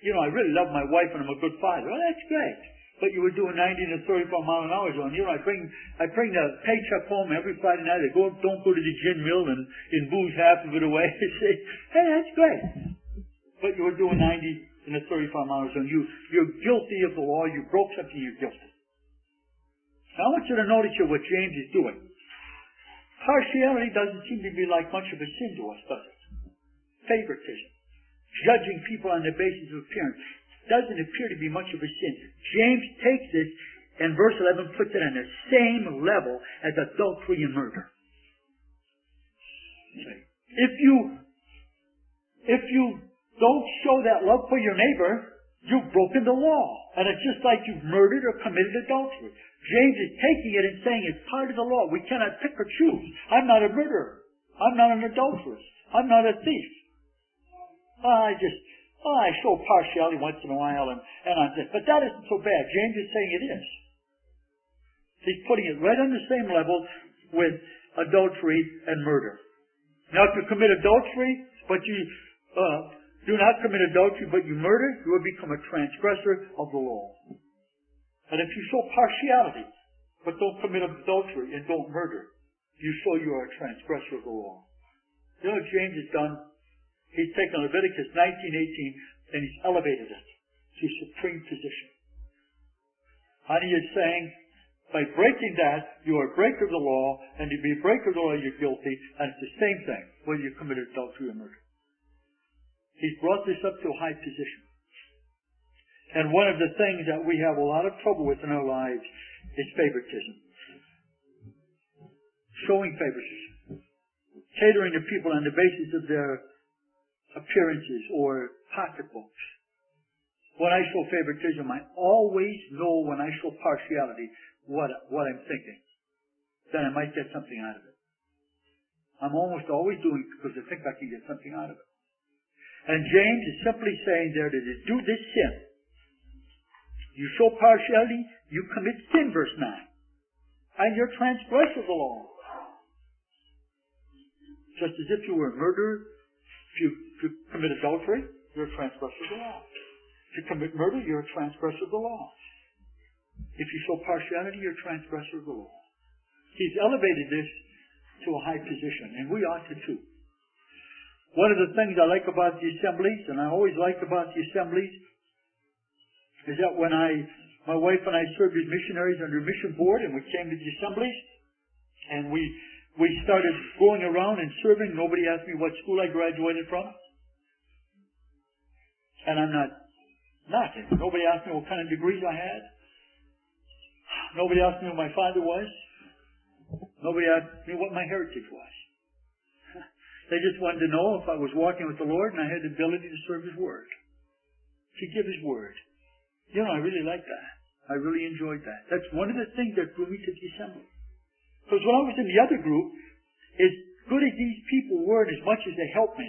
I really love my wife and I'm a good father. Well, that's great. But you were doing 90 to 35 mile an hour zone. I bring the paycheck home every Friday night. I don't go to the gin mill and booze half of it away. I say, hey, that's great. But you were doing 90 in a 35 mile zone. You're guilty of the law. You broke something. You're guilty. Now I want you to notice here what James is doing. Partiality doesn't seem to be like much of a sin to us, does it? Favoritism. Judging people on the basis of appearance doesn't appear to be much of a sin. James takes this and verse 11 puts it on the same level as adultery and murder. If you don't show that love for your neighbor, you've broken the law. And it's just like you've murdered or committed adultery. James is taking it and saying it's part of the law. We cannot pick or choose. I'm not a murderer. I'm not an adulteress. I'm not a thief. I show partiality once in a while and I'm this. But that isn't so bad. James is saying it is. He's putting it right on the same level with adultery and murder. Now if you commit adultery, but you do not commit adultery, but you murder, you will become a transgressor of the law. And if you show partiality, but don't commit adultery and don't murder, you show you are a transgressor of the law. You know what James has done? He's taken Leviticus 19:18 and he's elevated it to supreme position. And he is saying, by breaking that, you are a breaker of the law, and to be a breaker of the law, you're guilty, and it's the same thing whether you committed adultery or murder. He's brought this up to a high position. And one of the things that we have a lot of trouble with in our lives is favoritism. Showing favoritism. Catering to people on the basis of their appearances or pocketbooks. When I show favoritism, I always know when I show partiality what I'm thinking. Then I might get something out of it. I'm almost always doing it because I think I can get something out of it. And James is simply saying there that to do this sin, you show partiality, you commit sin, verse 9. And you're transgressor of the law. Just as if you were a murderer, if you commit adultery, you're a transgressor of the law. If you commit murder, you're a transgressor of the law. If you show partiality, you're a transgressor of the law. He's elevated this to a high position, and we ought to too. One of the things I like about the assemblies, and I always liked about the assemblies, is that when my wife and I served as missionaries under mission board, and we came to the assemblies, and we started going around and serving. Nobody asked me what school I graduated from. And I'm not knocking. Nobody asked me what kind of degrees I had. Nobody asked me who my father was. Nobody asked me what my heritage was. They just wanted to know if I was walking with the Lord and I had the ability to serve His Word. To give His Word. I really like that. I really enjoyed that. That's one of the things that drew me to the assembly. Because when I was in the other group, as good as these people were and as much as they helped me,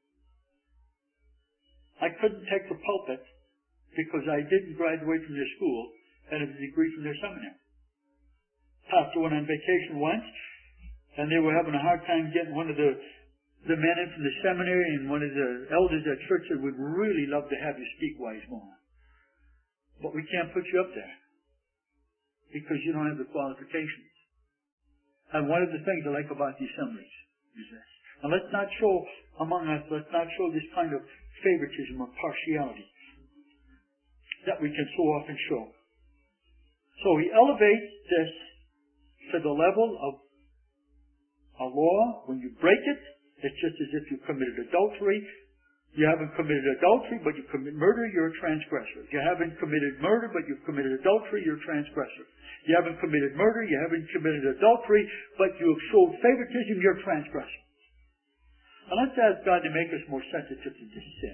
I couldn't take the pulpit because I didn't graduate from their school and have a degree from their seminary. Pastor went on vacation once, and they were having a hard time getting one of the men in from the seminary, and one of the elders at church said, we'd really love to have you speak while he's gone. But we can't put you up there because you don't have the qualifications. And one of the things I like about the assemblies is this. And let's not show this kind of favoritism or partiality that we can so often show. So he elevates this to the level of a law. When you break it, it's just as if you committed adultery. You haven't committed adultery, but you commit murder, you're a transgressor. You haven't committed murder, but you've committed adultery, you're a transgressor. You haven't committed murder, you haven't committed adultery, but you have showed favoritism, you're a transgressor. And let's ask God to make us more sensitive to this sin.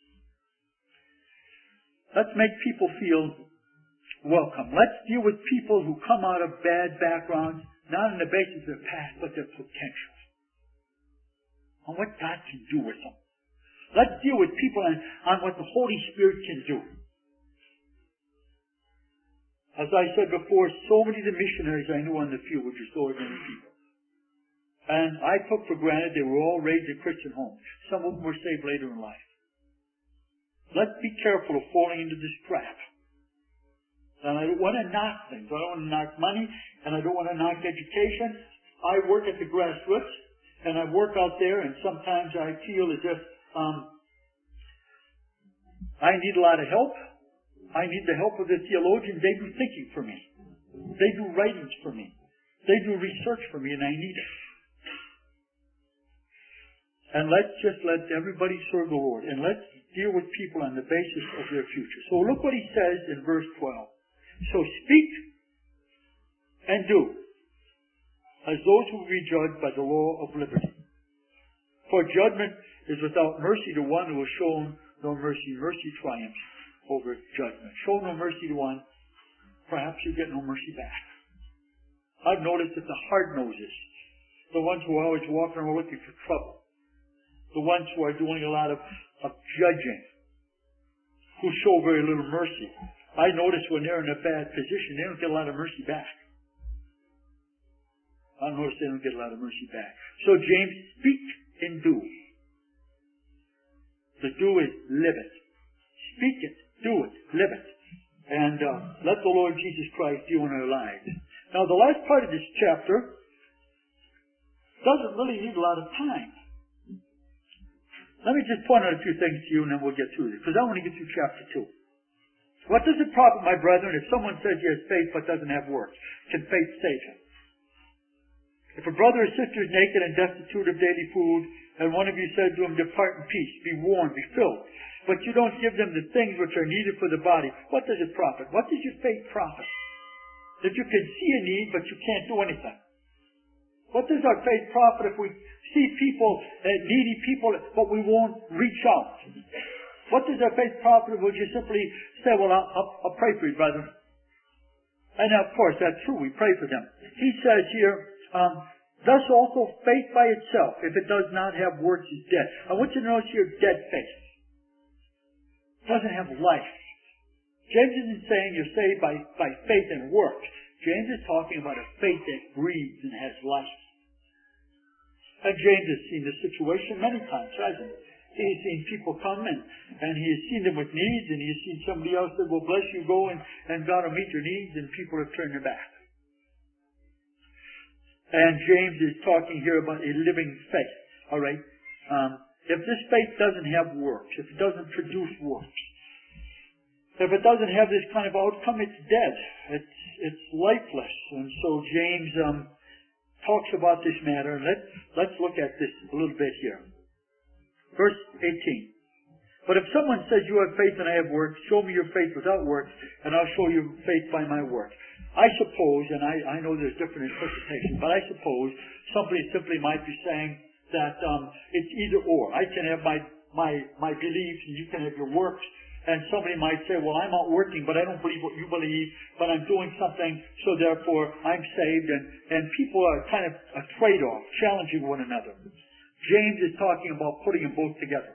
Let's make people feel welcome. Let's deal with people who come out of bad backgrounds, not on the basis of their past, but their potential. And what God can do with them. Let's deal with people on what the Holy Spirit can do. As I said before, so many of the missionaries I knew on the field were just ordinary people. And I took for granted they were all raised in Christian homes. Some of them were saved later in life. Let's be careful of falling into this trap. And I don't want to knock things. I don't want to knock money, and I don't want to knock education. I work at the grassroots, and I work out there, and sometimes I feel as if I need a lot of help. I need the help of the theologians. They do thinking for me. They do writings for me. They do research for me, and I need it. And let's just let everybody serve the Lord. And let's deal with people on the basis of their future. So look what he says in verse 12. So speak and do, as those who will be judged by the law of liberty. For judgment is without mercy to one who has shown no mercy. Mercy triumphs over judgment. Show no mercy to one, perhaps you get no mercy back. I've noticed that the hard-noses, the ones who are always walking around looking for trouble, the ones who are doing a lot of judging, who show very little mercy, I notice when they're in a bad position, they don't get a lot of mercy back. I notice they don't get a lot of mercy back. So James, speak and do. The do is live it. Speak it, do it, live it. And let the Lord Jesus Christ deal in our lives. Now the last part of this chapter doesn't really need a lot of time. Let me just point out a few things to you and then we'll get through this, because I want to get through chapter 2. What does it profit, my brethren, if someone says he has faith but doesn't have works? Can faith save him? If a brother or sister is naked and destitute of daily food, and one of you said to him, depart in peace, be warmed, be filled, but you don't give them the things which are needed for the body, what does it profit? What does your faith profit? If you can see a need, but you can't do anything. What does our faith profit if we see people, needy people, but we won't reach out? What does our faith profit if we just simply say, well, I'll pray for you, brother? And of course, that's true. We pray for them. He says here, thus also faith by itself, if it does not have works, is dead. I want you to notice here, dead faith. It doesn't have life. James isn't saying you're saved by faith and works. James is talking about a faith that breathes and has life. And James has seen this situation many times, hasn't he? He's seen people come and he has seen them with needs, and he has seen somebody else that will bless you, go and God will meet your needs, and people have turned their back. And James is talking here about a living faith. All right? If this faith doesn't have works, if it doesn't produce works, if it doesn't have this kind of outcome, it's dead. It's lifeless. And so James talks about this matter. Let's look at this a little bit here. Verse 18. But if someone says, you have faith and I have works, show me your faith without works, and I'll show you faith by my works. I suppose, and I know there's different interpretations, but I suppose somebody simply might be saying that it's either or. I can have my beliefs and you can have your works. And somebody might say, well, I'm not working, but I don't believe what you believe, but I'm doing something, so therefore I'm saved. And people are kind of a trade-off, challenging one another. James is talking about putting them both together.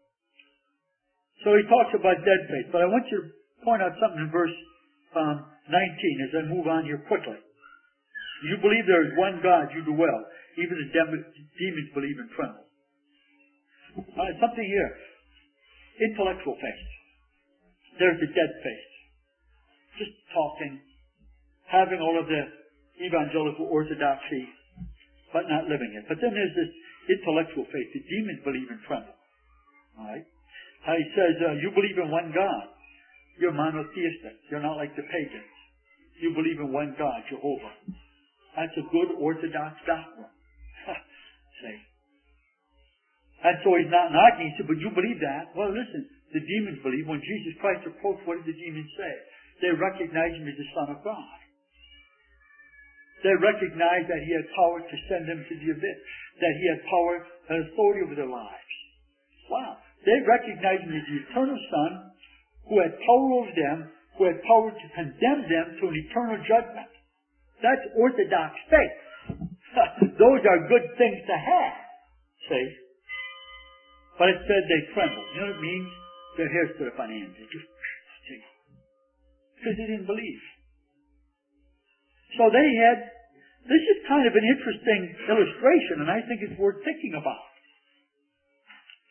So he talks about dead faith. But I want you to point out something in verse 19 as I move on here quickly. You believe there is one God, you do well. Even the demons believe and tremble. Something here. Intellectual faith. There's the dead faith. Just talking, having all of the evangelical orthodoxy, but not living it. But then there's this intellectual faith. The demons believe and tremble. All right? He says, you believe in one God. You're monotheistic. You're not like the pagans. You believe in one God, Jehovah. That's a good orthodox doctrine. See? And so he's not knocking. He said, but you believe that? Well, listen, the demons believe. When Jesus Christ approached, what did the demons say? They recognized him as the Son of God. They recognized that he had power to send them to the abyss. That he had power and authority over their lives. Wow. They recognized him as the eternal Son who had power over them, who had power to condemn them to an eternal judgment. That's orthodox faith. Those are good things to have. See? But it said they trembled. You know what it means? Their hair stood up on end. They just, see? Because they didn't believe. So they had, this is kind of an interesting illustration, and I think it's worth thinking about.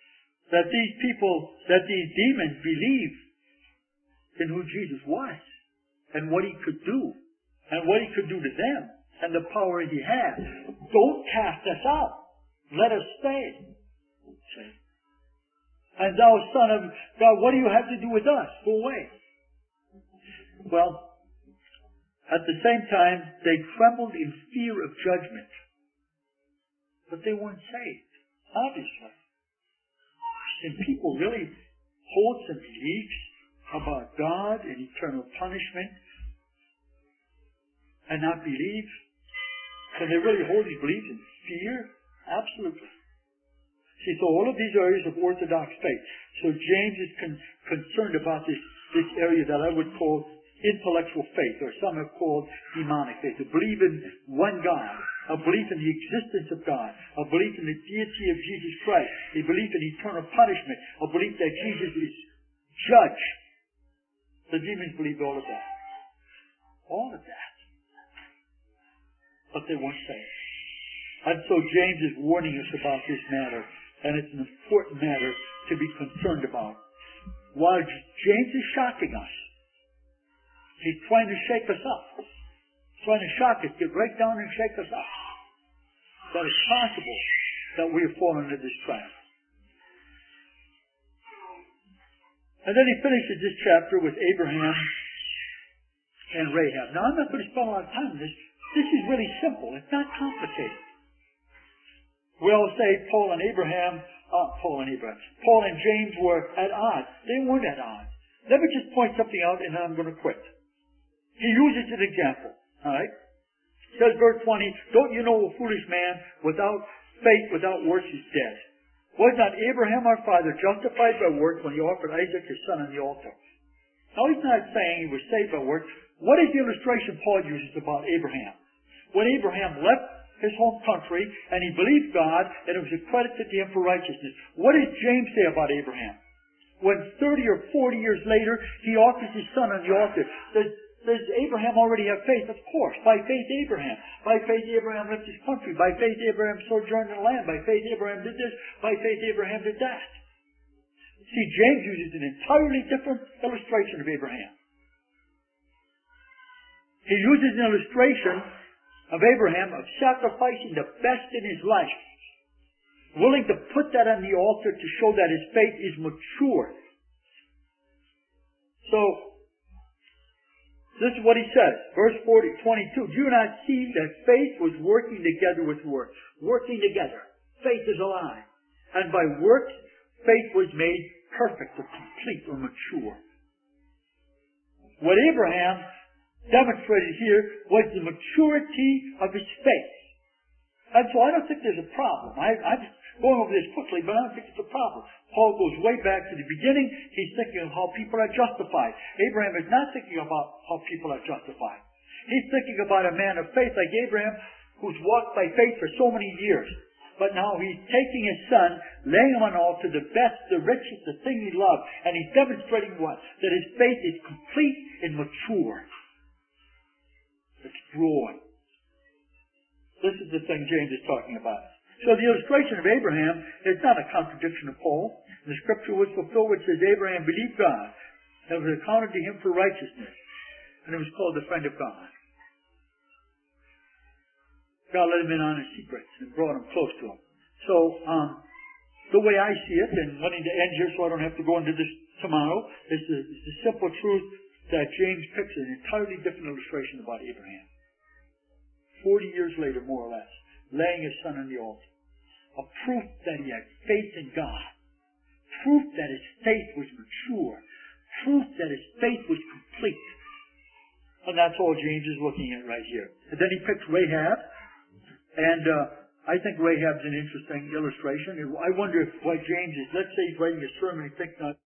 that these people, that these demons believe in who Jesus was and what He could do and what He could do to them and the power He had. Don't cast us out. Let us stay. See? And thou Son of God, what do you have to do with us? Go away. Well, at the same time, they trembled in fear of judgment. But they weren't saved, obviously. And people really hold some beliefs about God and eternal punishment and not believe? Can they really hold these beliefs in fear? Absolutely. See, so all of these areas of Orthodox faith. So James is concerned about this area that I would call intellectual faith, or some have called demonic faith. A belief in one God, a belief in the existence of God, a belief in the deity of Jesus Christ, a belief in eternal punishment, a belief that Jesus is judge. The demons believed all of that. All of that. But they weren't saved. And so James is warning us about this matter, and it's an important matter to be concerned about. While James is shocking us, he's trying to shake us up. He's trying to shock us, get right down and shake us up. That it's possible that we have fallen into this trap. And then he finishes this chapter with Abraham and Rahab. Now, I'm not going to spend a lot of time on this. This is really simple. It's not complicated. We all say Paul and James were at odds. They weren't at odds. Let me just point something out and then I'm going to quit. He uses an example. Alright? Says verse 20, don't you know a foolish man without faith, without works is dead? Was not Abraham our father justified by works when he offered Isaac his son on the altar? Now he's not saying he was saved by works. What is the illustration Paul uses about Abraham? When Abraham left his home country and he believed God and it was accredited to him for righteousness. What does James say about Abraham? When 30 or 40 years later he offers his son on the altar, does Abraham already have faith? Of course. By faith Abraham. By faith Abraham left his country. By faith Abraham sojourned in the land. By faith Abraham did this. By faith Abraham did that. See, James uses an entirely different illustration of Abraham. He uses an illustration of Abraham of sacrificing the best in his life, willing to put that on the altar to show that his faith is mature. So, this is what he says, verse 22. Do you not see that faith was working together with works? Working together. Faith is alive. And by works, faith was made perfect or complete or mature. What Abraham demonstrated here was the maturity of his faith. And so I don't think there's a problem. I'm going over this quickly, but I don't think it's a problem. Paul goes way back to the beginning. He's thinking of how people are justified. Abraham is not thinking about how people are justified. He's thinking about a man of faith like Abraham who's walked by faith for so many years. But now he's taking his son, laying him on an altar, the best, the richest, the thing he loved, and he's demonstrating what? That his faith is complete and mature. It's growing. This is the thing James is talking about. So the illustration of Abraham is not a contradiction of Paul. The scripture was fulfilled which says Abraham believed God and was accounted to him for righteousness. And it was called the friend of God. God let him in on his secrets and brought him close to him. So, the way I see it, and wanting to end here so I don't have to go into this tomorrow, is the simple truth that James picks an entirely different illustration about Abraham. 40 years later, more or less, laying his son on the altar. A proof that he had faith in God. Proof that his faith was mature. Proof that his faith was complete. And that's all James is looking at right here. And then he picks Rahab. And I think Rahab's an interesting illustration. I wonder if what James is, let's say he's writing a sermon, he thinks not